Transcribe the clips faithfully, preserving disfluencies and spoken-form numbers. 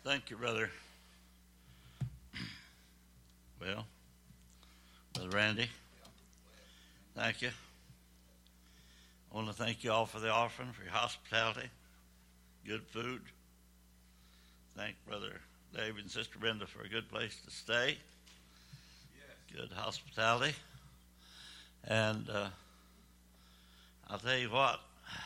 Thank you, brother. Well, Brother Randy, thank you. I want to thank you all for the offering, for your hospitality, good food. Thank Brother David and Sister Brenda for a good place to stay. Yes. Good hospitality. And uh, I'll tell you what,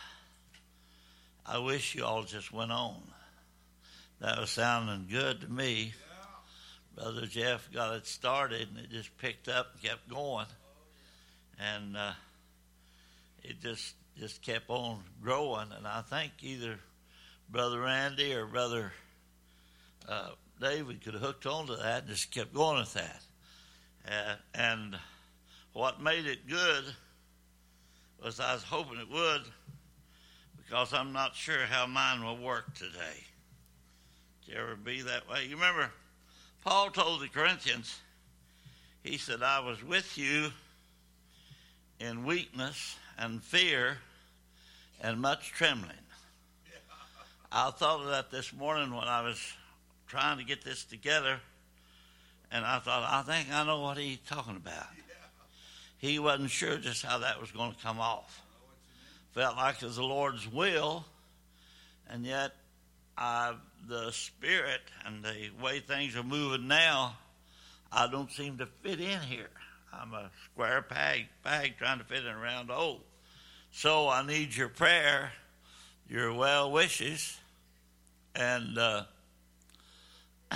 I wish you all just went on. That was sounding good to me. Yeah. Brother Jeff got it started, and it just picked up and kept going. And uh, it just just kept on growing. And I think either Brother Randy or Brother uh, David could have hooked onto that and just kept going with that. Uh, and what made it good was I was hoping it would, because I'm not sure how mine will work today. Did you ever be that way? You remember, Paul told the Corinthians, he said, I was with you in weakness and fear and much trembling. Yeah. I thought of that this morning when I was trying to get this together, and I thought, I think I know what he's talking about. Yeah. He wasn't sure just how that was going to come off. Felt like it was the Lord's will, and yet I, the Spirit and the way things are moving now, I don't seem to fit in here. I'm a square peg, peg trying to fit in a round hole. So I need your prayer, your well wishes, and, uh, uh,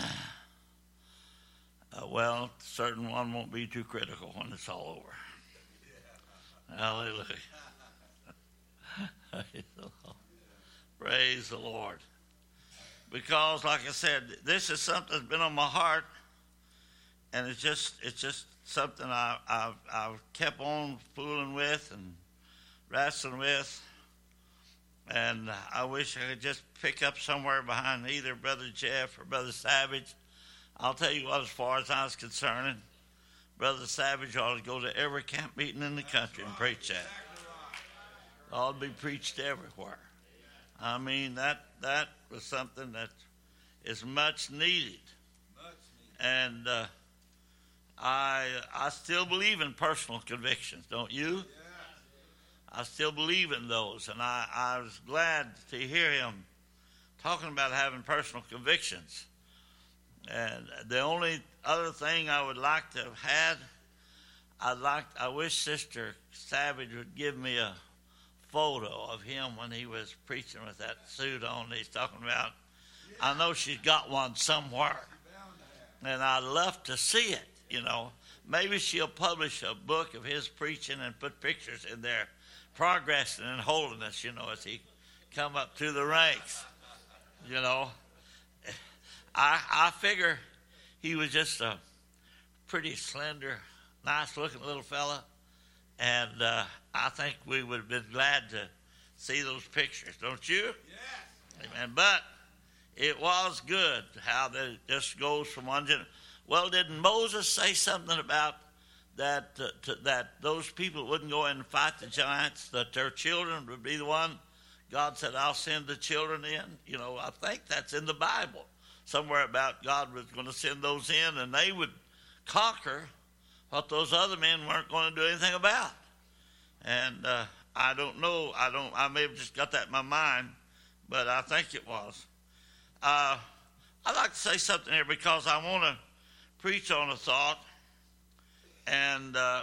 well, certain one won't be too critical when it's all over. Yeah. Hallelujah. Praise the Lord. Praise the Lord. Because, like I said, this is something that's been on my heart, and it's just it's just something I, I've, I've kept on fooling with and wrestling with, and I wish I could just pick up somewhere behind either Brother Jeff or Brother Savage. I'll tell you what, as far as I was concerned, Brother Savage ought to go to every camp meeting in the country and preach that. Ought to be preached everywhere. I mean, that that was something that is much needed. Much needed. And uh, I I still believe in personal convictions, don't you? Yeah. I still believe in those, and I, I was glad to hear him talking about having personal convictions. And the only other thing I would like to have had, I'd like I wish Sister Savage would give me a photo of him when he was preaching with that suit on that he's talking about. Yeah. I know she's got one somewhere, and I'd love to see it, you know. Maybe she'll publish a book of his preaching and put pictures in there, progressing in holiness, you know, as he come up through the ranks, you know. I I figure he was just a pretty slender, nice-looking little fella, and uh, I think we would have been glad to see those pictures, don't you? Yes. Amen. But it was good how that it just goes from one generation. Well, didn't Moses say something about that, uh, to, that those people wouldn't go in and fight the giants, that their children would be the one? God said, I'll send the children in. You know, I think that's in the Bible. Somewhere about God was going to send those in, and they would conquer what those other men weren't going to do anything about. And uh, I don't know. I don't. I may have just got that in my mind, but I think it was. Uh, I'd like to say something here because I want to preach on a thought. And uh,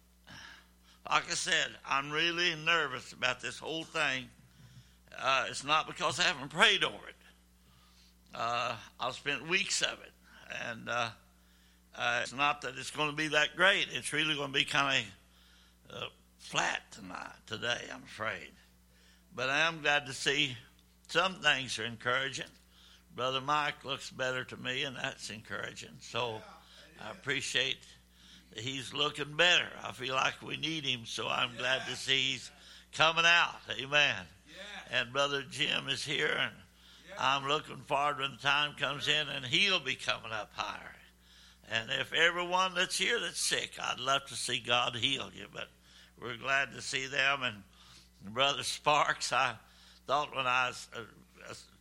like I said, I'm really nervous about this whole thing. Uh, it's not because I haven't prayed over it. Uh, I've spent weeks of it, and uh, uh, it's not that it's going to be that great. It's really going to be kind of uh, flat tonight, today, I'm afraid. But I am glad to see some things are encouraging. Brother Mike looks better to me, and that's encouraging. So I appreciate that he's looking better. I feel like we need him, so I'm glad to see he's coming out. Amen. And Brother Jim is here, and I'm looking forward when the time comes in, and he'll be coming up higher. And if everyone that's here that's sick, I'd love to see God heal you, but we're glad to see them. And Brother Sparks, I thought when I was uh,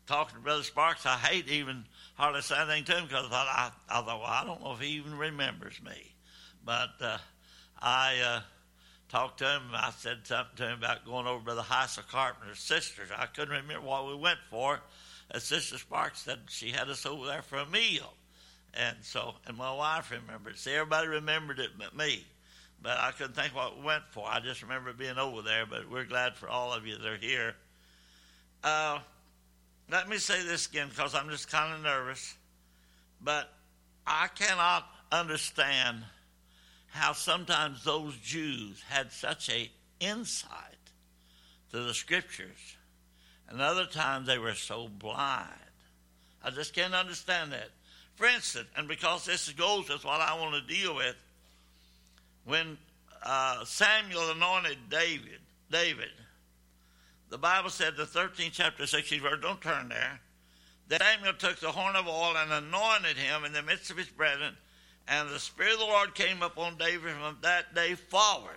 talking to Brother Sparks, I hate even hardly say anything to him because I thought, I, I thought, well, I don't know if he even remembers me. But uh, I uh, talked to him. I said something to him about going over to Brother Heisel Carpenter's sisters. I couldn't remember what we went for. And Sister Sparks said she had us over there for a meal. And so, and my wife remembered. See, everybody remembered it but me. But I couldn't think what we went for. I just remember being over there. But we're glad for all of you that are here. Uh, let me say this again because I'm just kind of nervous. But I cannot understand how sometimes those Jews had such a insight to the Scriptures. And other times they were so blind. I just can't understand that. For instance, and because this goes with what I want to deal with, when uh, Samuel anointed David, David, the Bible said the thirteenth chapter, sixteenth verse, don't turn there, that Samuel took the horn of oil and anointed him in the midst of his brethren, and the Spirit of the Lord came upon David from that day forward.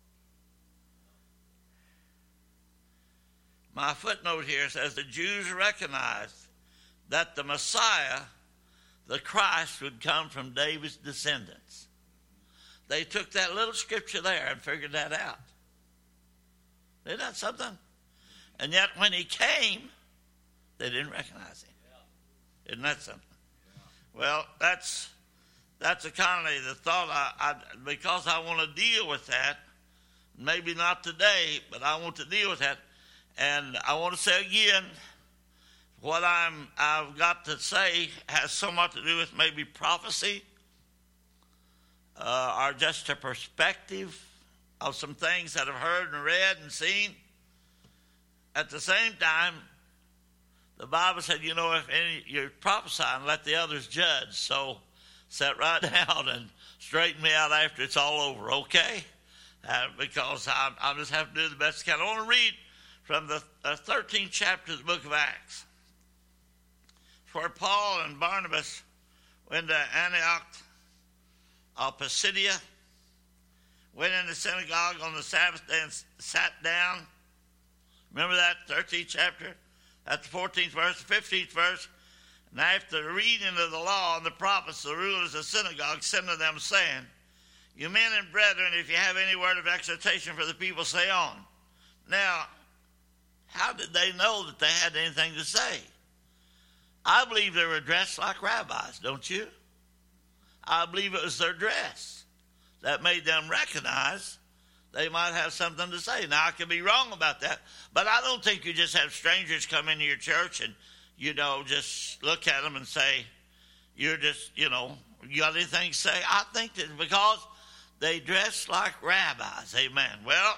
My footnote here says the Jews recognized that the Messiah, the Christ, would come from David's descendants. They took that little scripture there and figured that out. Isn't that something? And yet when he came, they didn't recognize him. Isn't that something? Well, that's that's a kind of the thought, I, I, because I want to deal with that. Maybe not today, but I want to deal with that. And I want to say again, what I'm, I've got to say has somewhat to do with maybe prophecy uh, or just a perspective of some things that I've heard and read and seen. At the same time, the Bible said, you know, if any, you're prophesying, let the others judge. So sit right down and straighten me out after it's all over, okay? Uh, because I, I just have to do the best I can. I want to read from the uh, thirteenth chapter of the book of Acts, where Paul and Barnabas went to Antioch of Pisidia, went in the synagogue on the Sabbath day and sat down. Remember that thirteenth chapter? That's the fourteenth verse, the fifteenth verse. And after the reading of the law and the prophets, the rulers of the synagogue said to them, saying, you men and brethren, if you have any word of exhortation for the people, say on. Now, how did they know that they had anything to say? I believe they were dressed like rabbis, don't you? I believe it was their dress that made them recognize they might have something to say. Now, I could be wrong about that, but I don't think you just have strangers come into your church and, you know, just look at them and say, you're just, you know, you got anything to say? I think that because they dress like rabbis, amen. Well,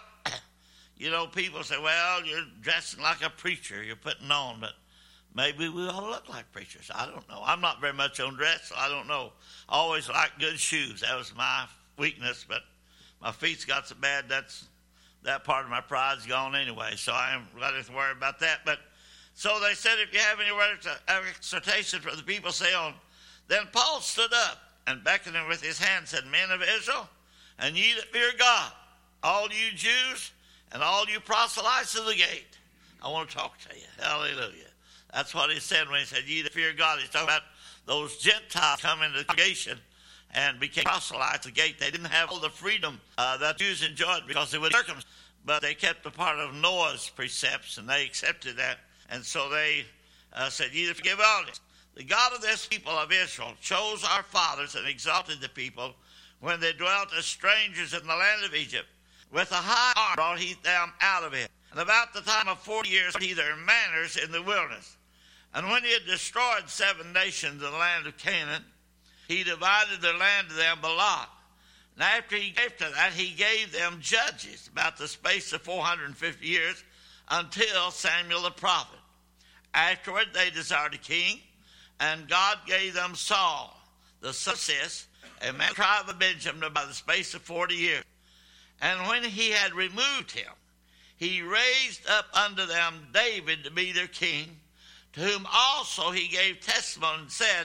you know, people say, well, you're dressing like a preacher, you're putting on, but maybe we all look like preachers. I don't know. I'm not very much on dress, so I don't know. I always liked good shoes. That was my weakness, but my feet's got so bad, that's that part of my pride's gone anyway, so I am ready to worry about that. But so they said, if you have any words of exhortation for the people, say on. Then Paul stood up and beckoning with his hand said, men of Israel, and ye that fear God, all you Jews, and all you proselytes of the gate, I want to talk to you. Hallelujah. That's what he said when he said, ye that fear God. He's talking about those Gentiles come into the congregation and became proselytes of the gate. They didn't have all the freedom uh, that Jews enjoyed because they were circumcised, but they kept a part of Noah's precepts, and they accepted that. And so they uh, said, ye that forgive all this. The God of this people of Israel chose our fathers and exalted the people when they dwelt as strangers in the land of Egypt. With a high arm brought he them out of it. And about the time of forty years he their manners in the wilderness. And when he had destroyed seven nations in the land of Canaan, he divided their land to them by lot. And after he gave to that, he gave them judges about the space of four hundred fifty years until Samuel the prophet. Afterward they desired a king, and God gave them Saul, the son of Cis, a man of the tribe of Benjamin, by the space of forty years. And when he had removed him, he raised up unto them David to be their king, to whom also he gave testimony and said,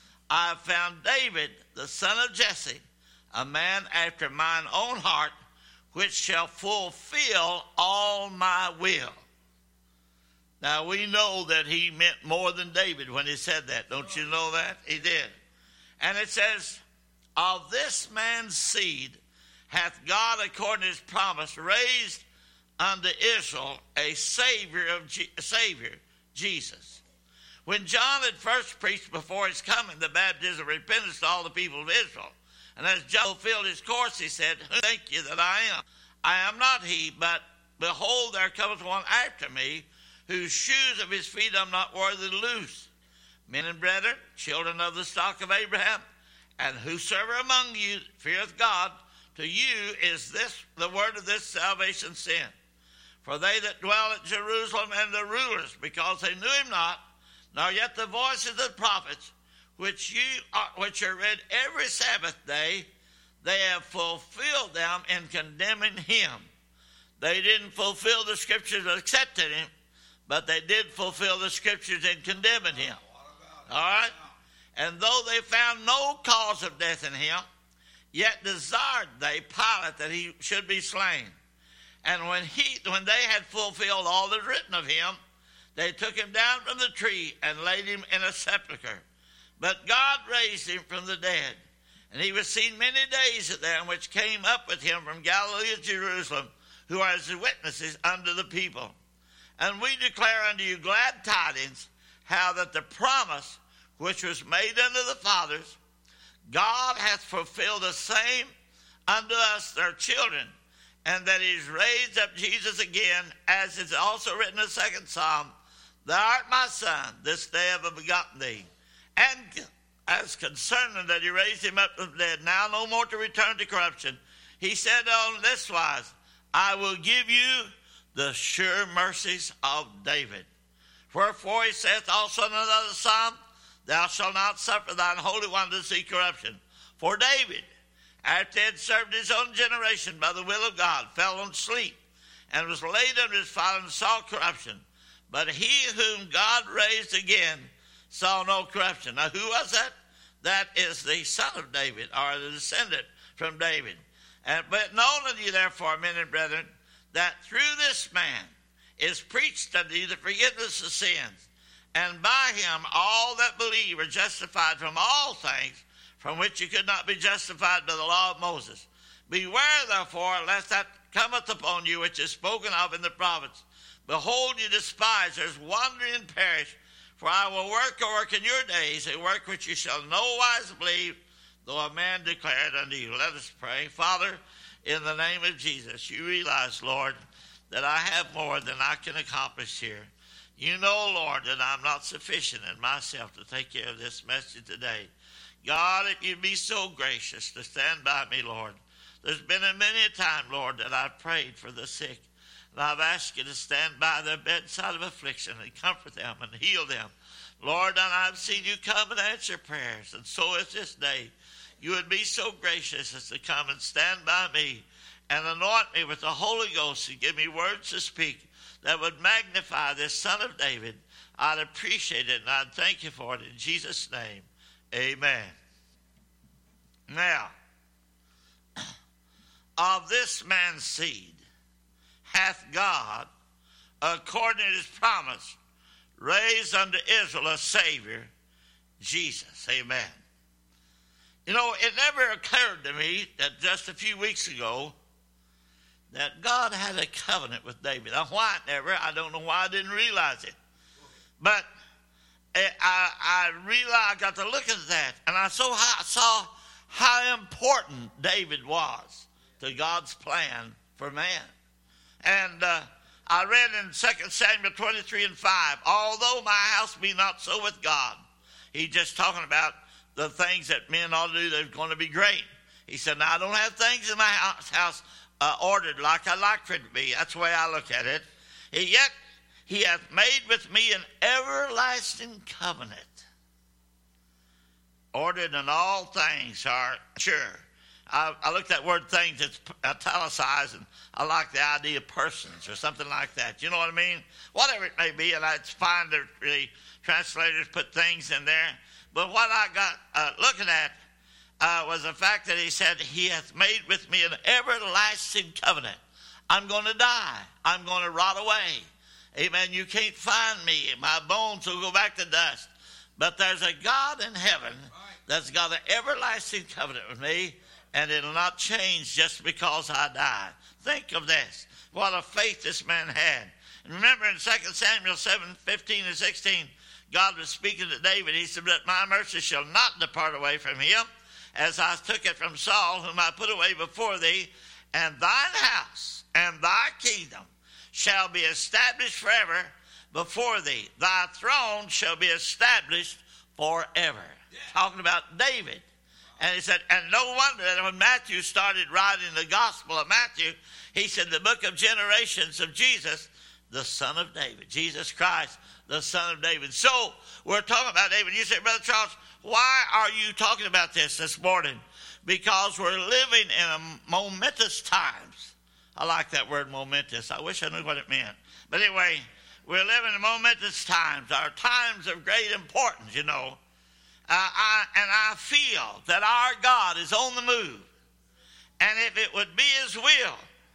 I have found David, the son of Jesse, a man after mine own heart, which shall fulfill all my will. Now, we know that he meant more than David when he said that. Don't you know that? He did. And it says, of this man's seed hath God, according to his promise, raised unto Israel a Savior of Je- Savior, Jesus. When John had first preached before his coming the baptism of repentance to all the people of Israel, and as John fulfilled his course, he said, who think you that I am? I am not he, but behold, there cometh one after me, whose shoes of his feet I'm not worthy to loose. Men and brethren, children of the stock of Abraham, and whosoever among you feareth God, to you is this the word of this salvation sent. For they that dwell at Jerusalem and the rulers, because they knew him not, nor yet the voices of the prophets, which you are, which are read every Sabbath day, they have fulfilled them in condemning him. They didn't fulfill the scriptures accepting him, but they did fulfill the scriptures in condemning him. All right? And though they found no cause of death in him, yet desired they Pilate that he should be slain. And when he, when they had fulfilled all that is written of him, they took him down from the tree and laid him in a sepulchre. But God raised him from the dead. And he was seen many days of them which came up with him from Galilee to Jerusalem, who are his witnesses unto the people. And we declare unto you glad tidings, how that the promise which was made unto the fathers, God hath fulfilled the same unto us, their children, and that he has raised up Jesus again, as is also written in the second psalm, thou art my son, this day have I begotten thee. And as concerning that he raised him up from the dead, now no more to return to corruption, he said on this wise, I will give you the sure mercies of David. Wherefore he saith also in another psalm, thou shalt not suffer thine Holy One to see corruption. For David, after he had served his own generation by the will of God, fell on sleep, and was laid under his father, and saw corruption. But he whom God raised again saw no corruption. Now who was that? That is the son of David, or the descendant from David. And but know unto you therefore, men and brethren, that through this man is preached unto you the forgiveness of sins, and by him all that believe are justified from all things from which you could not be justified by the law of Moses. Beware therefore lest that cometh upon you which is spoken of in the prophets. Behold, you despisers, wandering and perish, for I will work a work in your days, a work which you shall no wise believe, though a man declare it unto you. Let us pray. Father, in the name of Jesus, you realize, Lord, that I have more than I can accomplish here. You know, Lord, that I'm not sufficient in myself to take care of this message today. God, if you'd be so gracious to stand by me, Lord. There's been a many a time, Lord, that I've prayed for the sick. And I've asked you to stand by their bedside of affliction and comfort them and heal them. Lord, and I've seen you come and answer prayers. And so is this day. You would be so gracious as to come and stand by me and anoint me with the Holy Ghost and give me words to speak that would magnify this Son of David. I'd appreciate it, and I'd thank you for it in Jesus' name. Amen. Now, of this man's seed hath God, according to his promise, raised unto Israel a Savior, Jesus. Amen. You know, it never occurred to me that just a few weeks ago that God had a covenant with David. Now, why it never, I don't know why I didn't realize it. But I, I realized, I got to look at that, and I saw how, saw how important David was to God's plan for man. And uh, I read in Second Samuel twenty-three and five, although my house be not so with God. He's just talking about the things that men ought to do that are going to be great. He said, now I don't have things in my house, house uh, ordered like I like for it to be. That's the way I look at it. Yet he hath made with me an everlasting covenant. Ordered in all things are sure. I, I looked at that word things, it's italicized, and I like the idea of persons or something like that. You know what I mean? Whatever it may be, and it's fine that the translators put things in there. But what I got uh, looking at uh, was the fact that he said, he hath made with me an everlasting covenant. I'm going to die. I'm going to rot away. Amen. You can't find me. My bones will go back to dust. But there's a God in heaven that's got an everlasting covenant with me, and it'll not change just because I die. Think of this. What a faith this man had. And remember in Second Samuel seven, fifteen and sixteen, God was speaking to David. He said, "But my mercy shall not depart away from him, as I took it from Saul, whom I put away before thee, and thine house and thy kingdom shall be established forever before thee. Thy throne shall be established forever." Yeah. Talking about David. And he said, and no wonder that when Matthew started writing the Gospel of Matthew, he said the book of generations of Jesus, the son of David. Jesus Christ, the son of David. So we're talking about David. You say, Brother Charles, why are you talking about this this morning? Because we're living in a momentous times. I like that word momentous. I wish I knew what it meant. But anyway, we're living in momentous times. Our times of great importance, you know. Uh, I, and I feel that our God is on the move. And if it would be his will,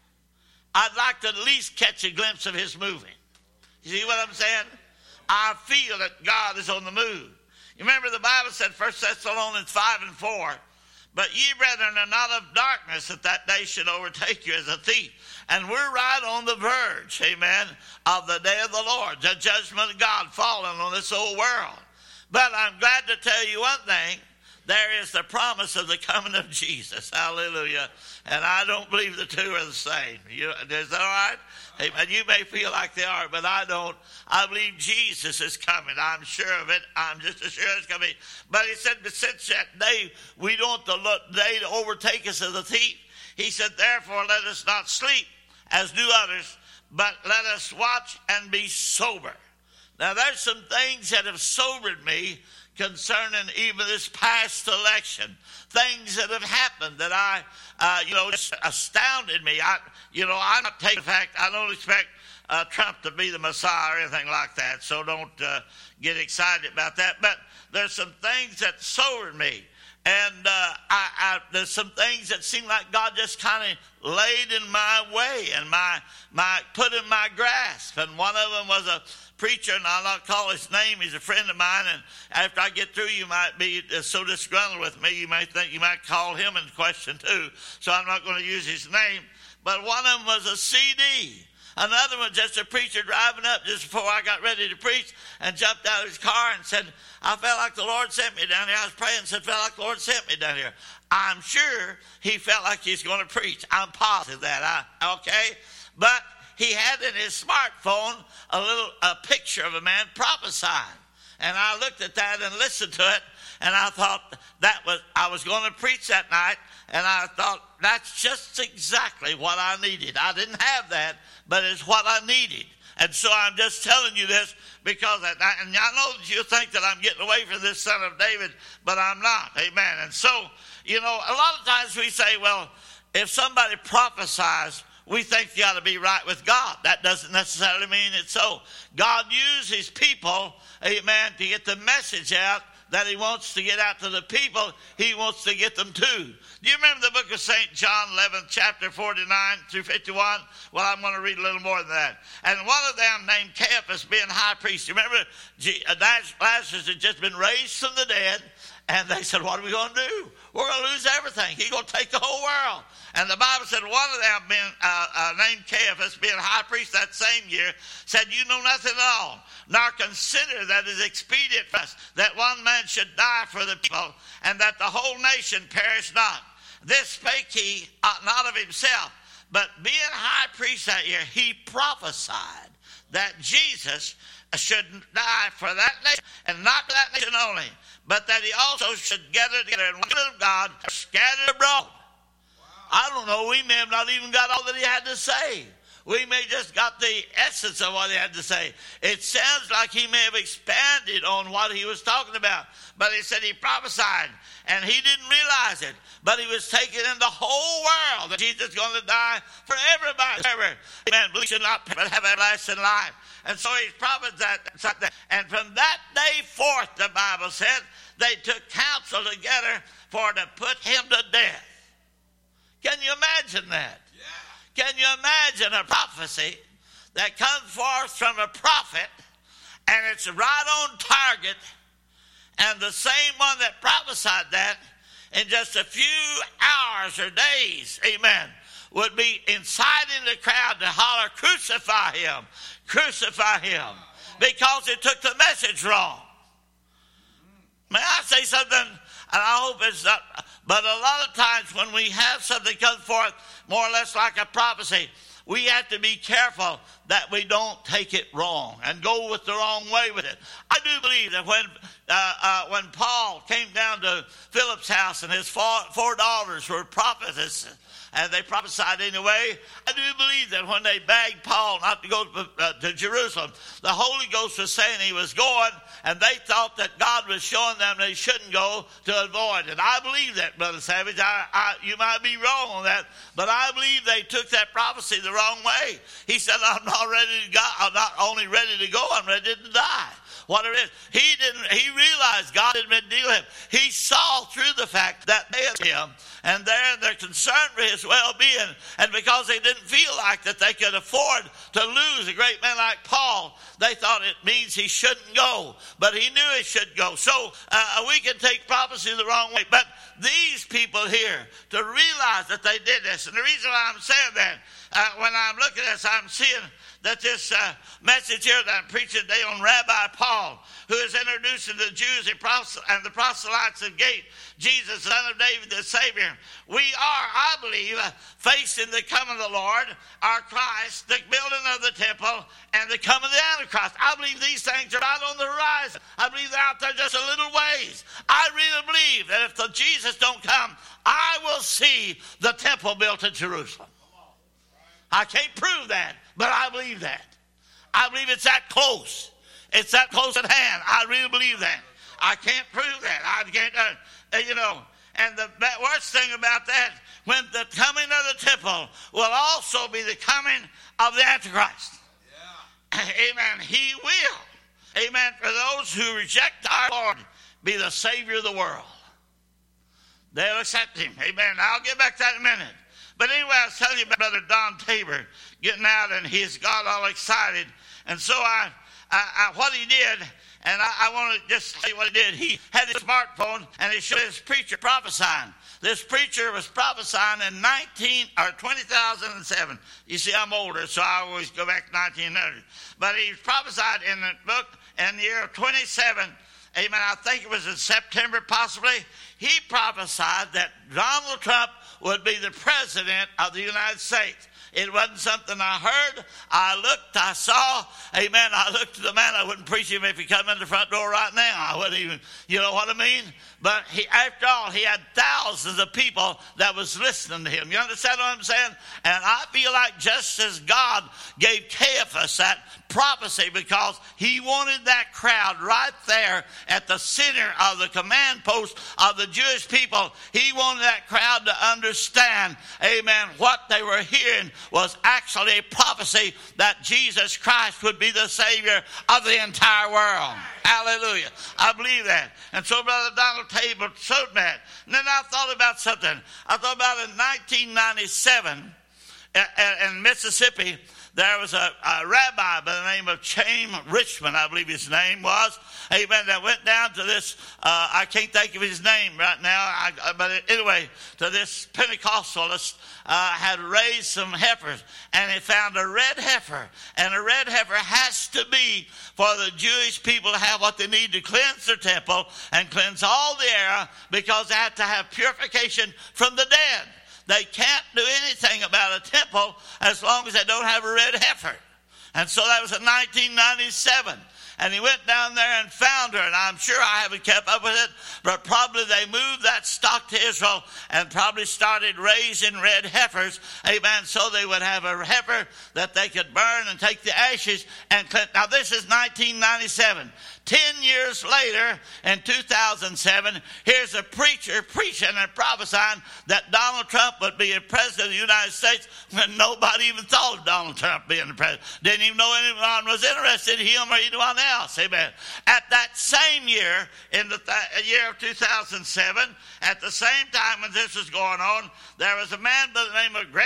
I'd like to at least catch a glimpse of his moving. You see what I'm saying? I feel that God is on the move. You remember the Bible said, First Thessalonians five and four, "But ye, brethren, are not of darkness, that that day should overtake you as a thief." And we're right on the verge, amen, of the day of the Lord, the judgment of God falling on this old world. But I'm glad to tell you one thing. There is the promise of the coming of Jesus. Hallelujah. And I don't believe the two are the same. You, is that all right? Amen. You may feel like they are, but I don't. I believe Jesus is coming. I'm sure of it. I'm just as sure it's coming. But he said, but since that day, we don't want the day to overtake us as a thief. He said, therefore, let us not sleep as do others, but let us watch and be sober. Now, there's some things that have sobered me concerning even this past election. Things that have happened that I, uh, you know, just astounded me. I, you know, I'm not taking the fact, I don't expect uh, Trump to be the Messiah or anything like that, so don't uh, get excited about that. But there's some things that sobered me. And uh, I, I, there's some things that seem like God just kind of laid in my way and my, my put in my grasp. And one of them was a preacher, and I'll not call his name. He's a friend of mine. And after I get through, you might be so disgruntled with me, you may think you might call him in question too. So I'm not going to use his name. But one of them was a C D. Another one, just a preacher driving up just before I got ready to preach, and jumped out of his car and said, I felt like the Lord sent me down here. I was praying and said, felt like the Lord sent me down here. I'm sure he felt like he's going to preach. I'm positive that. I, okay? But he had in his smartphone a little a picture of a man prophesying. And I looked at that and listened to it, and I thought that was, I was going to preach that night, and I thought, that's just exactly what I needed. I didn't have that, but it's what I needed. And so I'm just telling you this because, I, and I know that you think that I'm getting away from this son of David, but I'm not. Amen. And so, you know, a lot of times we say, well, if somebody prophesies, we think you ought to be right with God. That doesn't necessarily mean it's so. God uses people, amen, to get the message out that he wants to get out to the people he wants to get them to. Do you remember the book of Saint John, eleventh chapter, forty-nine through fifty-one? Well, I'm going to read a little more than that. And one of them named Caiaphas, being high priest. You remember Lazarus had just been raised from the dead, and they said, what are we going to do? We're going to lose everything. He's going to take the whole world. And the Bible said one of them, being, uh, uh, named Caiaphas, being high priest that same year, said, you know nothing at all, nor consider that it is expedient for us that one man should die for the people, and that the whole nation perish not. This spake he uh, not of himself, but being high priest that year, he prophesied that Jesus should die for that nation, and not for that nation only, but that he also should gather together in one of God scattered abroad. I don't know, we may have not even got all that he had to say. We may just got the essence of what he had to say. It sounds like he may have expanded on what he was talking about. But he said he prophesied, and he didn't realize it. But he was taking in the whole world that Jesus is going to die for everybody. Amen. Believe should not but have everlasting life. And so he prophesied that. And from that day forth, the Bible said, they took counsel together for to put him to death. Can you imagine that? Yeah. Can you imagine a prophecy that comes forth from a prophet, and it's right on target, and the same one that prophesied that in just a few hours or days, amen, would be inciting the crowd to holler, crucify him, crucify him, because it took the message wrong. May I say something? And I hope it's not, but a lot of times when we have something come forth more or less like a prophecy, we have to be careful that we don't take it wrong and go with the wrong way with it. I do believe that when uh, uh, when Paul came down to Philip's house and his four, four daughters were prophetesses, and they prophesied anyway, I do believe that when they begged Paul not to go to, uh, to Jerusalem, the Holy Ghost was saying he was going, and they thought that God was showing them they shouldn't go to avoid it. I believe that, Brother Savage. I, I, you might be wrong on that, but I believe they took that prophecy the wrong way. He said, I'm not ready to go. I'm not only ready to go, I'm ready to die. What it is, he didn't. He realized God had been dealing with him. He saw through the fact that they had him, and they're they're concerned for his well-being, and because they didn't feel like that they could afford to lose a great man like Paul, they thought it means he shouldn't go. But he knew he should go. So uh, we can take prophecy the wrong way. But these people here, to realize that they did this, and the reason why I'm saying that, uh, when I'm looking at this, I'm seeing that this uh, message here that I'm preaching today on Rabbi Paul, who is introducing the Jews and the proselytes of Gate, Jesus, son of David, the Savior. We are, I believe, uh, facing the coming of the Lord, our Christ, the building of the temple, and the coming of the Antichrist. I believe these things are out on the horizon. I believe they're out there just a little ways. I really believe that if the Jesus don't come, I will see the temple built in Jerusalem. I can't prove that, but I believe that. I believe it's that close. It's that close at hand. I really believe that. I can't prove that. I can't, uh, you know. And the worst thing about that, when the coming of the temple will also be the coming of the Antichrist. Yeah. Amen. He will. Amen. For those who reject our Lord, be the Savior of the world. They'll accept him. Amen. I'll get back to that in a minute. But anyway, I was telling you about Brother Don Tabor getting out, and he's got all excited. And so I, I, I what he did, and I, I want to just tell you what he did. He had his smartphone, and he showed his preacher prophesying. This preacher was prophesying in nineteen or twenty thousand seven. You see, I'm older, so I always go back to nineteen hundred. But he prophesied in the book in the year of twenty-seven. Amen. I think it was in September, possibly. He prophesied that Donald Trump would be the president of the United States. It wasn't something I heard. I looked, I saw. Amen. I looked at the man. I wouldn't preach him if he come in the front door right now. I wouldn't even, you know what I mean? But he, after all, he had thousands of people that was listening to him. You understand what I'm saying? And I feel like just as God gave Caiaphas that prophecy because he wanted that crowd right there at the center of the command post of the Jewish people. He wanted that crowd to understand, amen, what they were hearing was actually a prophecy that Jesus Christ would be the Savior of the entire world. Hallelujah. I believe that. And so Brother Donald Tabor showed that. And then I thought about something. I thought about in nineteen ninety-seven in Mississippi, there was a, a rabbi by the name of Chaim Richmond, I believe his name was. Amen. That went down to this, uh, I can't think of his name right now, I, but anyway, to this Pentecostalist, uh, had raised some heifers, and he found a red heifer. And a red heifer has to be for the Jewish people to have what they need to cleanse their temple and cleanse all the air, because they have to have purification from the dead. They can't do anything about a temple as long as they don't have a red heifer. And so that was in nineteen ninety-seven. And he went down there and found her. And I'm sure I haven't kept up with it, but probably they moved that stock to Israel and probably started raising red heifers. Amen. So they would have a heifer that they could burn and take the ashes and cleanse. Now this is nineteen ninety-seven. Ten years later, in two thousand seven, here's a preacher preaching and prophesying that Donald Trump would be a president of the United States when nobody even thought of Donald Trump being the president. Didn't even know anyone was interested in him or anyone else. Amen. At that same year, in the th- year of two thousand seven, at the same time when this was going on, there was a man by the name of Grant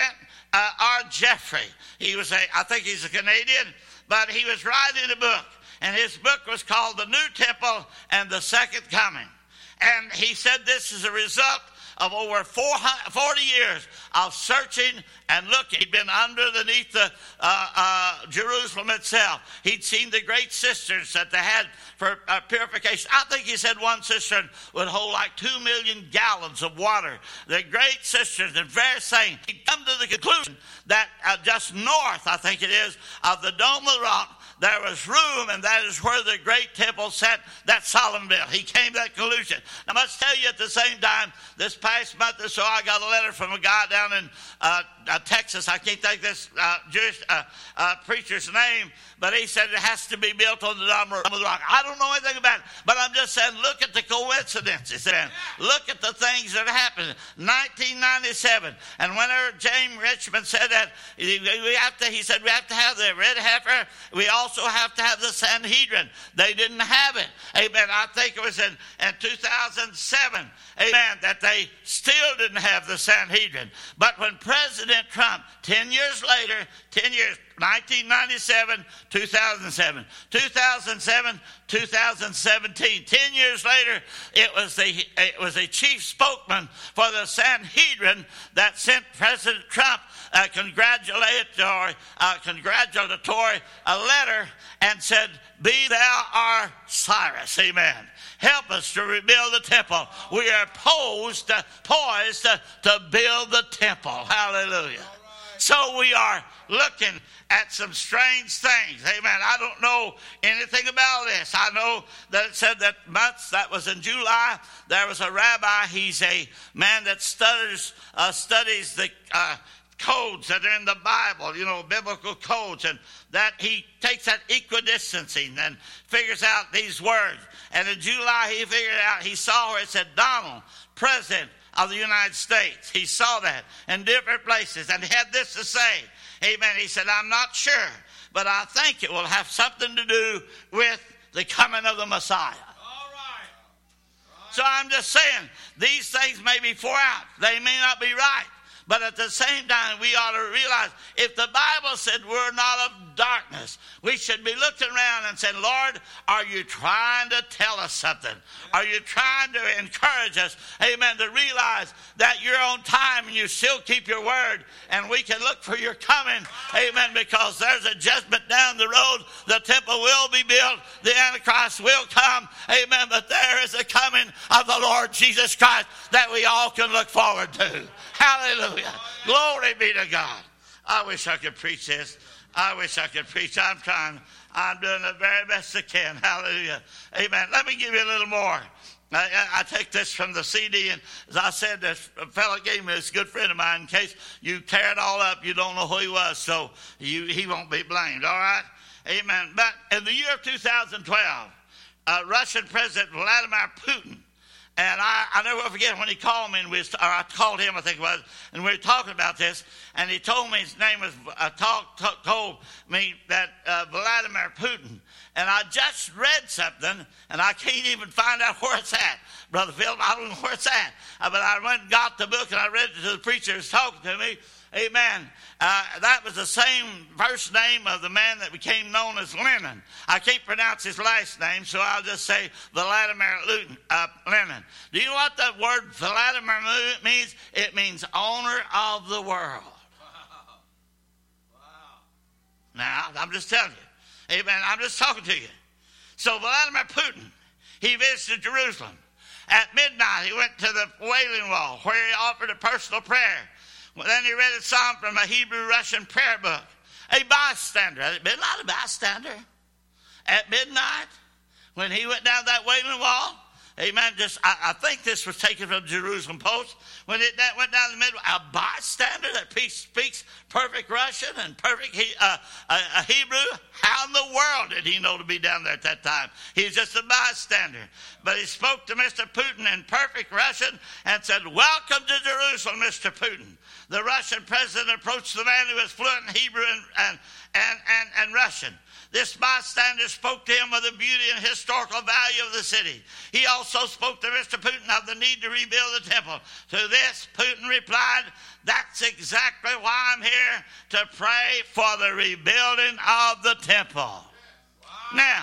uh, R. Jeffrey. He was a, I think he's a Canadian, but he was writing a book. And his book was called The New Temple and the Second Coming. And he said this is a result of over forty years of searching and looking. He'd been underneath the uh, uh, Jerusalem itself. He'd seen the great cisterns that they had for uh, purification. I think he said one cistern would hold like two million gallons of water. The great cisterns and various things. He'd come to the conclusion that uh, just north, I think it is, of the Dome of the Rock, there was room, and that is where the great temple sat that Solomon built. He came to that conclusion. I must tell you at the same time, this past month or so, I got a letter from a guy down in uh, uh, Texas. I can't think this uh, Jewish uh, uh, preacher's name, but he said it has to be built on the Dome of the Rock. I don't know anything about it, but I'm just saying, look at the coincidences and look at the things that happened. nineteen ninety-seven, and whenever James Richmond said that, we have to, he said we have to have the red heifer. We also have to have the Sanhedrin. They didn't have it. Amen. I think it was in, in two thousand seven, amen, that they still didn't have the Sanhedrin. But when President Trump, ten years later, ten years, nineteen ninety-seven, two thousand seven, two thousand seven, two thousand seventeen, ten years later, it was the it was a chief spokesman for the Sanhedrin that sent President Trump a congratulatory, uh, congratulatory a letter and said, "Be thou our Cyrus." Amen. Help us to rebuild the temple. We are posed, to, poised to, to build the temple. Hallelujah. So we are looking at some strange things. Amen. I don't know anything about this. I know that it said that months, that was in July, there was a rabbi. He's a man that studies, uh, studies the uh, codes that are in the Bible, you know, biblical codes, and that he takes that equidistancing and figures out these words. And in July, he figured out, he saw where it said Donald, President of the United States. He saw that in different places, and he had this to say. Amen. He said, "I'm not sure, but I think it will have something to do with the coming of the Messiah." All right. Right. So I'm just saying, these things may be far out. They may not be right. But at the same time, we ought to realize, if the Bible said we're not of darkness, we should be looking around and saying, "Lord, are you trying to tell us something? Are you trying to encourage us, amen, to realize that you're on time and you still keep your word, and we can look for your coming, amen, because there's a judgment down the road. The temple will be built. The Antichrist will come, amen, but there is a coming of the Lord Jesus Christ that we all can look forward to." Hallelujah. Glory be to God. I wish I could preach this. I wish I could preach. I'm trying. I'm doing the very best I can. Hallelujah. Amen. Let me give you a little more. I, I take this from the C D, and as I said, this fellow gave me this good friend of mine. In case you tear it all up, you don't know who he was, so you, he won't be blamed. All right? Amen. But in the year of two thousand twelve, uh, Russian President Vladimir Putin, and I, I never will forget when he called me, and we was, or I called him, I think it was, and we were talking about this, and he told me his name was, uh, talk, talk, told me that uh, Vladimir Putin, and I just read something, and I can't even find out where it's at. Brother Phil, I don't know where it's at, uh, but I went and got the book, and I read it to the preacher who was talking to me. Amen. Uh, that was the same first name of the man that became known as Lenin. I can't pronounce his last name, so I'll just say Vladimir uh, Lenin. Do you know what that word Vladimir means? It means owner of the world. Wow. Wow. Now, I'm just telling you. Amen. I'm just talking to you. So Vladimir Putin, he visited Jerusalem. At midnight, he went to the Wailing Wall, where he offered a personal prayer. Well, then he read a psalm from a Hebrew-Russian prayer book. A bystander, had it been not a bystander, at midnight, when he went down that Wailing Wall, amen, just, I, I think this was taken from Jerusalem Post, when it that went down the middle, a bystander that speaks perfect Russian and perfect he, uh, uh, uh, Hebrew, how in the world did he know to be down there at that time? He's just a bystander. But he spoke to Mister Putin in perfect Russian and said, "Welcome to Jerusalem, Mister Putin." The Russian president approached the man who was fluent in Hebrew and, and, and, and, and Russian. This bystander spoke to him of the beauty and historical value of the city. He also spoke to Mister Putin of the need to rebuild the temple. To this, Putin replied, that's exactly why I'm here, to pray for the rebuilding of the temple. Wow. Now,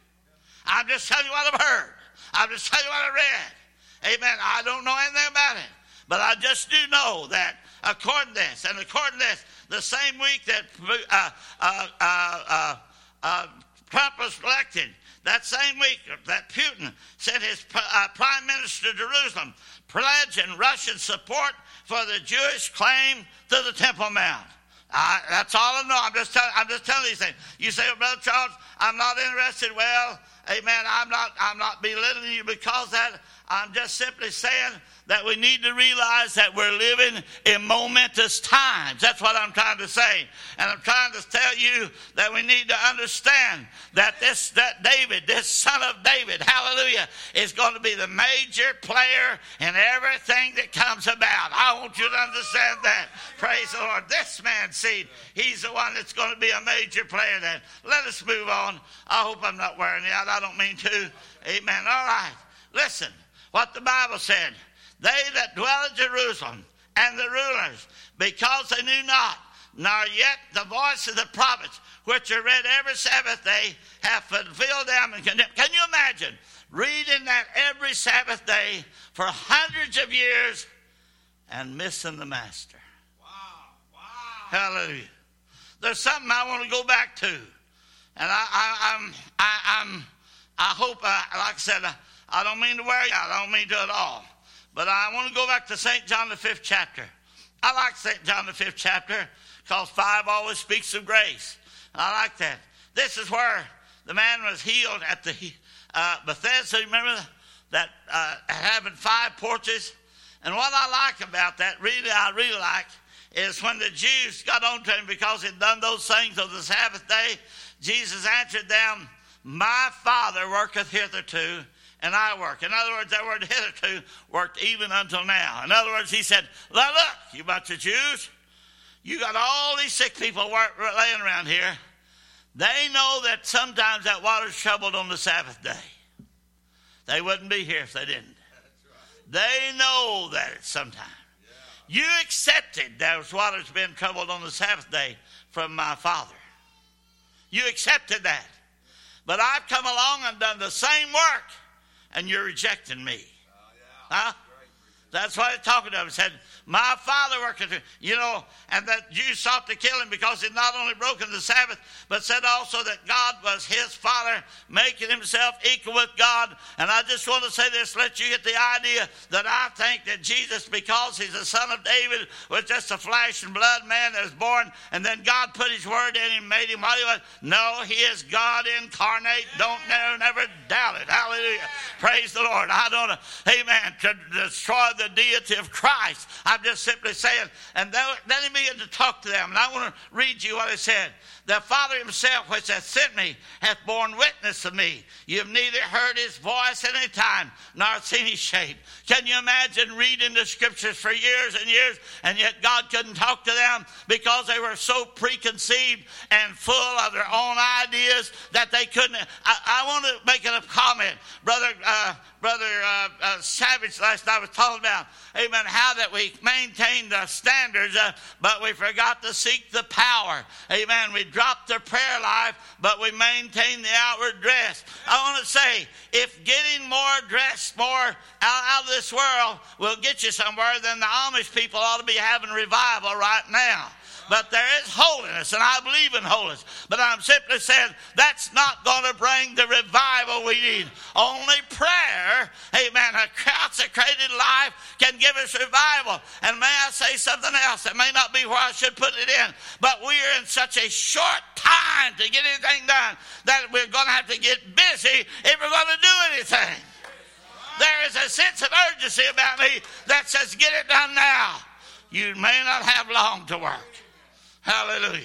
I'm just telling you what I've heard. I'm just telling you what I read. Amen. I don't know anything about it. But I just do know that according to this, and according to this, the same week that uh, uh, uh, uh, uh, Trump was elected, that same week that Putin sent his uh, prime minister to Jerusalem, pledging Russian support for the Jewish claim to the Temple Mount. Uh, that's all I know. I'm just telling. I'm just telling these things. You say, well, Brother Charles, I'm not interested. Well, amen. I'm not. I'm not belittling you because that. I'm just simply saying that we need to realize that we're living in momentous times. That's what I'm trying to say. And I'm trying to tell you that we need to understand that this, that David, this son of David, hallelujah, is going to be the major player in everything that comes about. I want you to understand that. Praise the Lord. This man's seed, he's the one that's going to be a major player then. Let us move on. I hope I'm not wearing you out. I don't mean to. Amen. All right. Listen. What the Bible said, they that dwell in Jerusalem and the rulers, because they knew not, nor yet the voice of the prophets, which are read every Sabbath day, have fulfilled them and condemned. Can you imagine reading that every Sabbath day for hundreds of years and missing the master? Wow, wow. Hallelujah. There's something I want to go back to. And I, I, I'm, I, I'm, I hope, I, like I said, I, I don't mean to wear you out. I don't mean to at all. But I want to go back to Saint John the fifth chapter. I like Saint John the fifth chapter because five always speaks of grace. I like that. This is where the man was healed at the uh, Bethesda. Remember that uh, having five porches? And what I like about that, really, I really like, is when the Jews got on to him because he'd done those things on the Sabbath day, Jesus answered them, my Father worketh hitherto, and I work. In other words, that word hitherto worked even until now. In other words, he said, look, look, you bunch of Jews, you got all these sick people laying around here. They know that sometimes that water's troubled on the Sabbath day. They wouldn't be here if they didn't. They know that it's sometime. You accepted those waters being troubled on the Sabbath day from my Father. You accepted that. But I've come along and done the same work, and you're rejecting me. Uh, yeah. Huh? That's what he's talking about. He said, my Father worketh. You know, and that Jews sought to kill him because he'd not only broken the Sabbath, but said also that God was his Father, making himself equal with God. And I just want to say this, let you get the idea that I think that Jesus, because he's the son of David, was just a flesh and blood man that was born, and then God put his word in him, made him what he was. No, he is God incarnate. Don't never, never doubt it. Hallelujah. Praise the Lord. I don't know, amen, to destroy the deity of Christ. I'm just simply saying, and then he began to talk to them, and I want to read you what he said. The Father himself, which hath sent me, hath borne witness of me. You have neither heard his voice at any time, nor seen his shape. Can you imagine reading the scriptures for years and years, and yet God couldn't talk to them because they were so preconceived and full of their own ideas that they couldn't. I, I want to make a comment. Brother, uh, Brother uh, uh, Savage last night was talking about, amen, how that we maintained the standards, uh, but we forgot to seek the power. Amen. We dropped the prayer life, but we maintained the outward dress. I want to say, if getting more dressed, more out, out of this world will get you somewhere, then the Amish people ought to be having revival right now. But there is holiness, and I believe in holiness. But I'm simply saying that's not going to bring the revival we need. Only prayer, amen, a consecrated life can give us revival. And may I say something else? It may not be where I should put it in, but we are in such a short time to get anything done that we're going to have to get busy if we're going to do anything. There is a sense of urgency about me that says, get it done now. You may not have long to work. Hallelujah.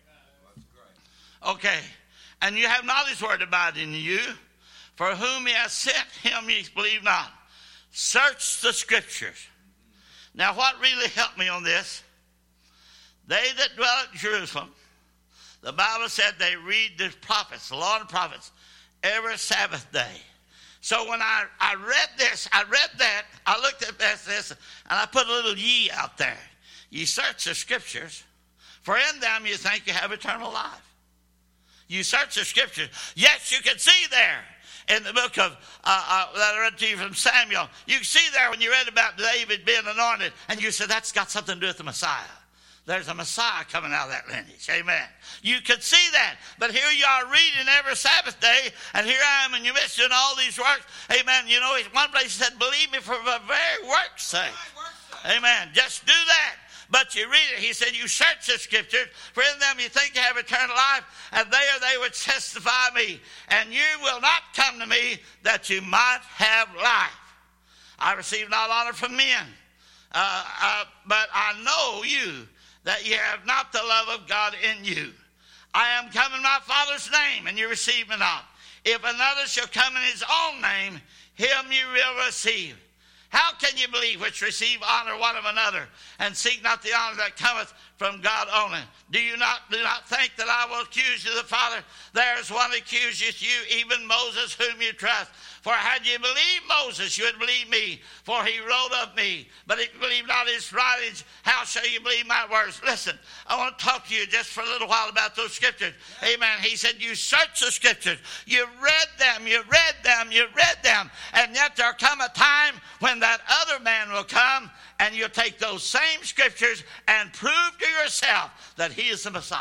Okay. And you have not his word abiding in you. For whom he has sent, him ye believe not. Search the scriptures. Now what really helped me on this? They that dwell at Jerusalem, The Bible said they read the prophets, the law and the prophets, every Sabbath day. So when I, I read this, I read that, I looked at this, this, and I put a little ye out there. You search the scriptures, for in them you think you have eternal life. You search the scriptures. Yes, you can see there in the book of, uh, uh, that I read to you from Samuel, you can see there when you read about David being anointed, and you said, that's got something to do with the Messiah. There's a Messiah coming out of that lineage. Amen. You could see that. But here you are reading every Sabbath day, and here I am in your midst doing all these works. Amen. You know, one place he said, believe me for the very work's sake. Amen. Just do that. But you read it. He said, you search the scriptures, for in them you think you have eternal life, and there they would testify me. And you will not come to me that you might have life. I receive not honor from men, uh, uh, but I know you, that ye have not the love of God in you. I am come in my Father's name, and you receive me not. If another shall come in his own name, him you will receive. How can you believe which receive honor one of another, and seek not the honor that cometh from God only? Do you not do not think that I will accuse you of the Father? There is one accuseth you, even Moses, whom you trust. For had you believed Moses, you would believe me, for he wrote of me. But if you believe not his writings, how shall you believe my words? Listen, I want to talk to you just for a little while about those scriptures. Amen. He said, you search the scriptures. You read them, you read them, you read them. And yet there come a time when that other man will come, and you'll take those same scriptures and prove to yourself that he is the Messiah.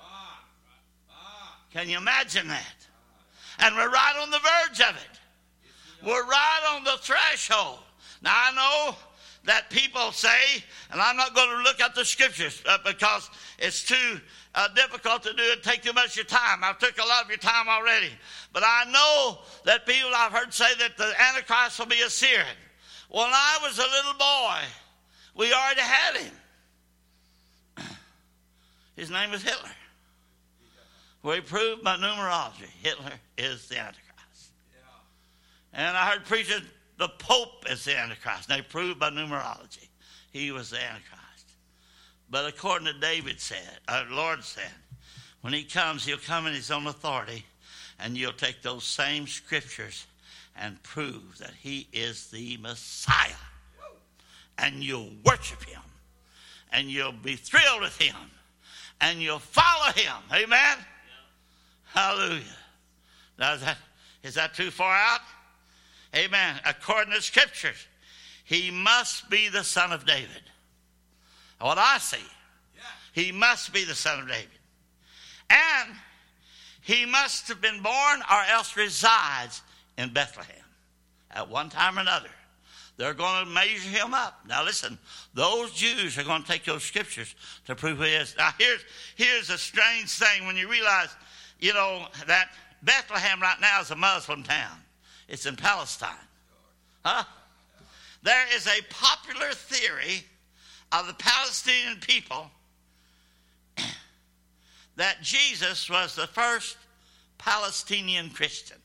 Can you imagine that? And we're right on the verge of it. We're right on the threshold. Now, I know that people say, and I'm not going to look at the scriptures uh, because it's too uh, difficult to do it, take too much of your time. I've took a lot of your time already. But I know that people I've heard say that the Antichrist will be a Syrian. When I was a little boy, we already had him. His name was Hitler. We proved by numerology Hitler is the Antichrist. And I heard preachers, the Pope is the Antichrist. And they proved by numerology he was the Antichrist. But according to David said, our Lord said, when he comes, he'll come in his own authority, and you'll take those same scriptures and prove that he is the Messiah. And you'll worship him. And you'll be thrilled with him. And you'll follow him. Amen? Yeah. Hallelujah. Now, is that, is that too far out? Amen. According to scriptures, he must be the son of David. What I see, yeah. He must be the son of David. And he must have been born or else resides in Bethlehem at one time or another. They're going to measure him up. Now listen, those Jews are going to take those scriptures to prove who he is. Now here's, here's a strange thing when you realize, you know, that Bethlehem right now is a Muslim town. It's in Palestine. Huh? There is a popular theory of the Palestinian people that Jesus was the first Palestinian Christian.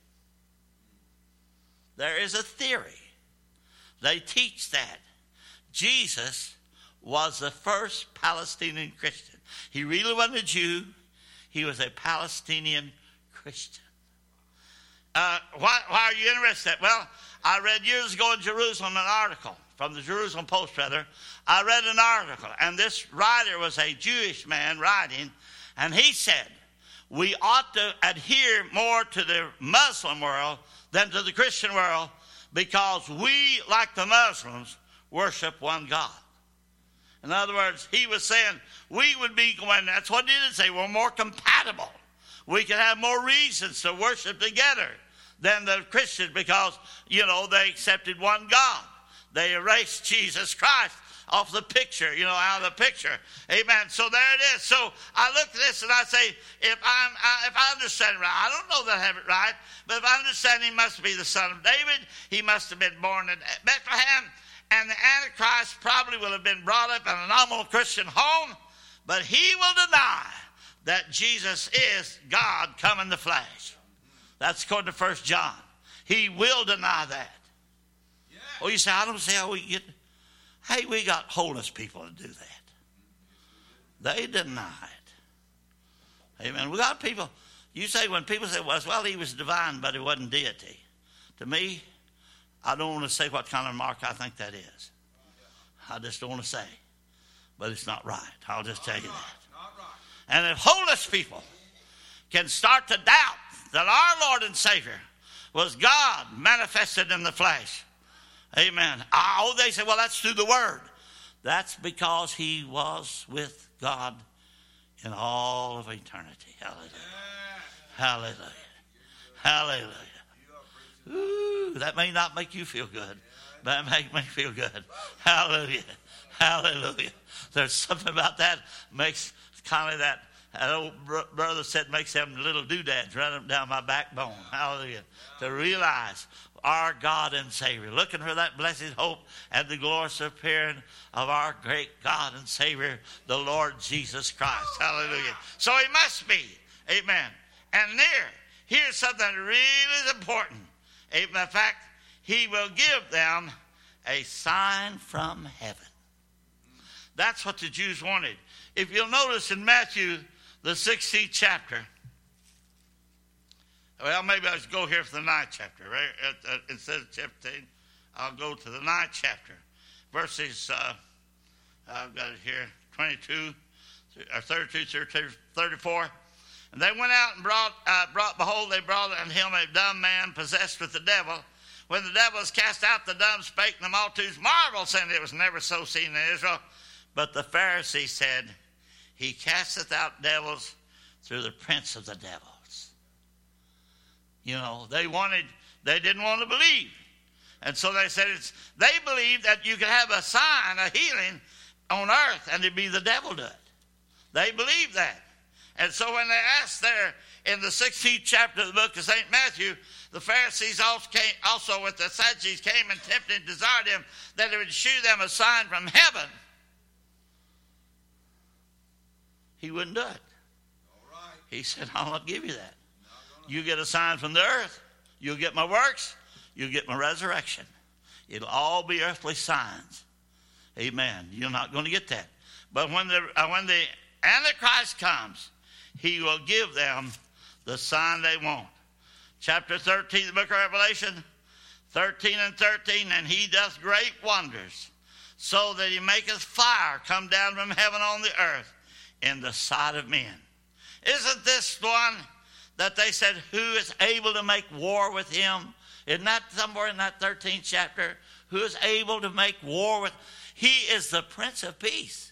There is a theory. They teach that Jesus was the first Palestinian Christian. He really wasn't a Jew. He was a Palestinian Christian. Uh, why, why are you interested? Well, I read years ago in Jerusalem an article, from the Jerusalem Post rather. I read an article, and this writer was a Jewish man writing, and he said, we ought to adhere more to the Muslim world than to the Christian world, because we, like the Muslims, worship one God. In other words, he was saying we would be going, that's what he did say, we're more compatible. We can have more reasons to worship together than the Christians because, you know, they accepted one God. They erased Jesus Christ off the picture, you know, out of the picture. Amen. So there it is. So I look at this and I say, if I'm, I, if I understand it right, I don't know that I have it right, but if I understand he must be the son of David, he must have been born in Bethlehem, and the Antichrist probably will have been brought up in a nominal Christian home, but he will deny that Jesus is God come in the flesh. That's according to First John. He will deny that. Yeah. Well, you say, I don't see how we get. Hey, we got holiness people to do that. They deny it. Amen. We got people, you say when people say, well, well, he was divine, but he wasn't deity. To me, I don't want to say what kind of mark I think that is. I just don't want to say. But it's not right. I'll just tell you that. And if holiness people can start to doubt that our Lord and Savior was God manifested in the flesh. Amen. Oh, they say, well, that's through the Word. That's because he was with God in all of eternity. Hallelujah. Hallelujah. Hallelujah. Ooh, that may not make you feel good, but it makes me feel good. Hallelujah. Hallelujah. There's something about that makes kind of that, that old brother said makes them little doodads running down my backbone. Hallelujah. To realize our God and Savior, looking for that blessed hope and the glorious appearing of our great God and Savior, the Lord Jesus Christ. Hallelujah. So he must be. Amen. And there, here's something that really is important. In fact, he will give them a sign from heaven. That's what the Jews wanted. If you'll notice in Matthew, the sixteenth chapter, well, maybe I should go here for the ninth chapter, right? Uh, uh, instead of chapter ten, I'll go to the ninth chapter. Verses, uh, I've got it here, twenty-two, or thirty-two through thirty-four. And they went out and brought, uh, brought, behold, they brought unto him a dumb man possessed with the devil. When the devil was cast out, the dumb spake, and the multitudes marveled, saying it was never so seen in Israel. But the Pharisees said, he casteth out devils through the prince of the devils. You know, they wanted, they didn't want to believe. And so they said, it's, they believed that you could have a sign, a healing on earth, and it'd be the devil do it. They believed that. And so when they asked there in the sixteenth chapter of the book of Saint Matthew, the Pharisees also, came, also with the Sadducees came and tempted and desired him that he would shew them a sign from heaven. He wouldn't do it. All right. He said, I'll not give you that. You get a sign from the earth. You'll get my works. You'll get my resurrection. It'll all be earthly signs. Amen. You're not going to get that. But when the, uh, when the Antichrist comes, he will give them the sign they want. Chapter thirteen, the book of Revelation, thirteen and thirteen, and he doth great wonders, so that he maketh fire come down from heaven on the earth in the sight of men. Isn't this one that they said, who is able to make war with him? Isn't that somewhere in that thirteenth chapter? Who is able to make war with? He is the Prince of Peace.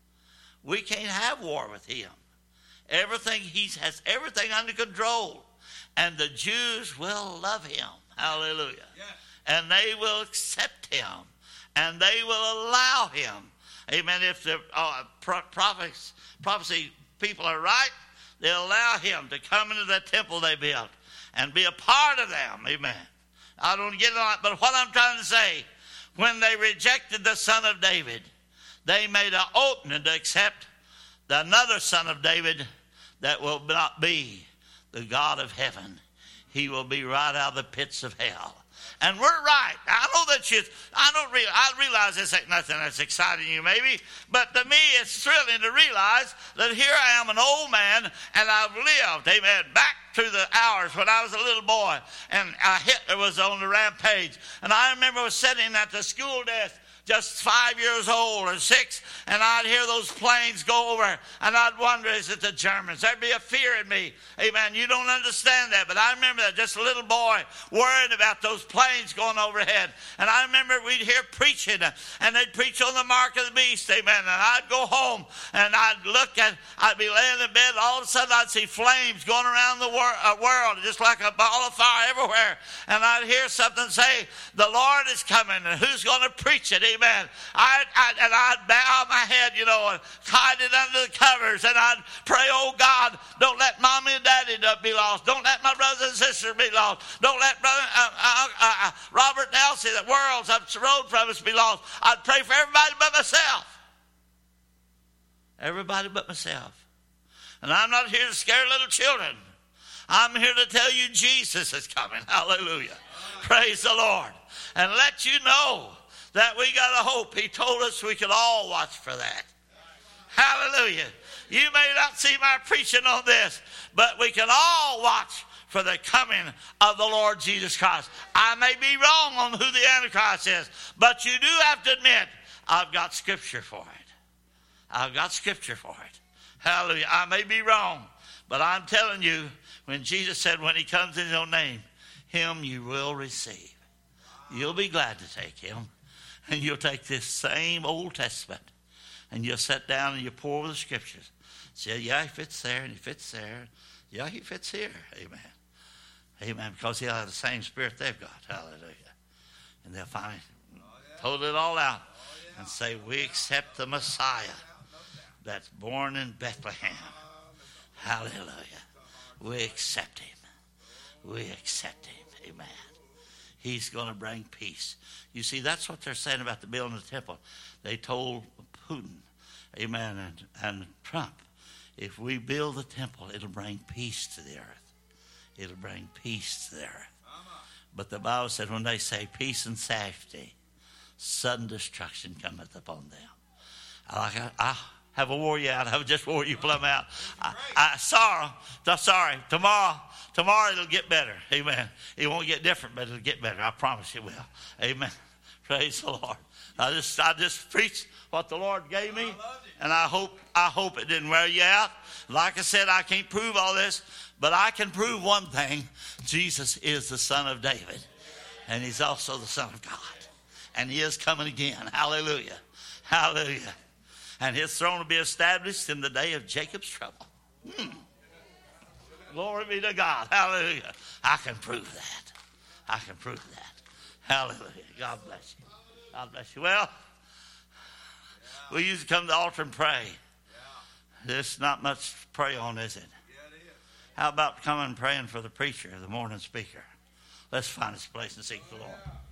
We can't have war with him. Everything, he has everything under control. And the Jews will love him. Hallelujah. Yes. And they will accept him. And they will allow him. Amen. If the uh, prophets, prophecy people are right, they'll allow him to come into the temple they built and be a part of them. Amen. I don't get on it, but what I'm trying to say, when they rejected the Son of David, they made an opening to accept another Son of David that will not be the God of heaven. He will be right out of the pits of hell. And we're right. I know that you, I don't realize, I realize this ain't nothing that's exciting you maybe, but to me it's thrilling to realize that here I am, an old man, and I've lived, amen, back through the hours when I was a little boy, and uh, Hitler was on the rampage. And I remember was sitting at the school desk, just five years old or six, and I'd hear those planes go over, and I'd wonder, is it the Germans? There'd be a fear in me. Amen. You don't understand that, but I remember that, just a little boy worrying about those planes going overhead. And I remember we'd hear preaching, and they'd preach on the mark of the beast. Amen. And I'd go home, and I'd look at, I'd be laying in bed, all of a sudden I'd see flames going around the wor- uh, world, just like a ball of fire everywhere. And I'd hear something say, the Lord is coming, and who's going to preach it? Amen. I, I, and I'd bow my head, you know, and hide it under the covers, and I'd pray, oh God, don't let mommy and daddy be lost. Don't let my brothers and sisters be lost. Don't let brother uh, uh, uh, Robert and Elsie, that world's up the road from us, be lost. I'd pray for everybody but myself. Everybody but myself. And I'm not here to scare little children. I'm here to tell you Jesus is coming. Hallelujah. Praise the Lord. And let you know that we got a hope. He told us we could all watch for that. Hallelujah. You may not see my preaching on this, but we can all watch for the coming of the Lord Jesus Christ. I may be wrong on who the Antichrist is, but you do have to admit, I've got scripture for it. I've got scripture for it. Hallelujah. I may be wrong, but I'm telling you, when Jesus said, when he comes in his own name, him you will receive. You'll be glad to take him. And you'll take this same Old Testament and you'll sit down and you pour over the scriptures. Say, yeah, he fits there and he fits there. Yeah, he fits here. Amen. Amen. Because he'll have the same spirit they've got. Hallelujah. And they'll finally hold it all out and say, we accept the Messiah that's born in Bethlehem. Hallelujah. We accept him. We accept him. Amen. He's going to bring peace. You see, that's what they're saying about the building of the temple. They told Putin, amen, and, and Trump, if we build the temple, it'll bring peace to the earth. It'll bring peace to the earth. But the Bible said when they say peace and safety, sudden destruction cometh upon them. I, I, I have a wore you out. I have just wore you plumb out. I, I sorry, sorry. Tomorrow, tomorrow it'll get better. Amen. It won't get different, but it'll get better. I promise it will. Amen. Praise the Lord. I just, I just preached what the Lord gave me, and I hope, I hope it didn't wear you out. Like I said, I can't prove all this, but I can prove one thing: Jesus is the Son of David, and He's also the Son of God, and He is coming again. Hallelujah, hallelujah. And his throne will be established in the day of Jacob's trouble. Hmm. Glory be to God. Hallelujah. I can prove that. I can prove that. Hallelujah. God bless you. God bless you. Well, we usually come to the altar and pray. There's not much to pray on, is it? How about coming and praying for the preacher, the morning speaker? Let's find his place and seek the Lord.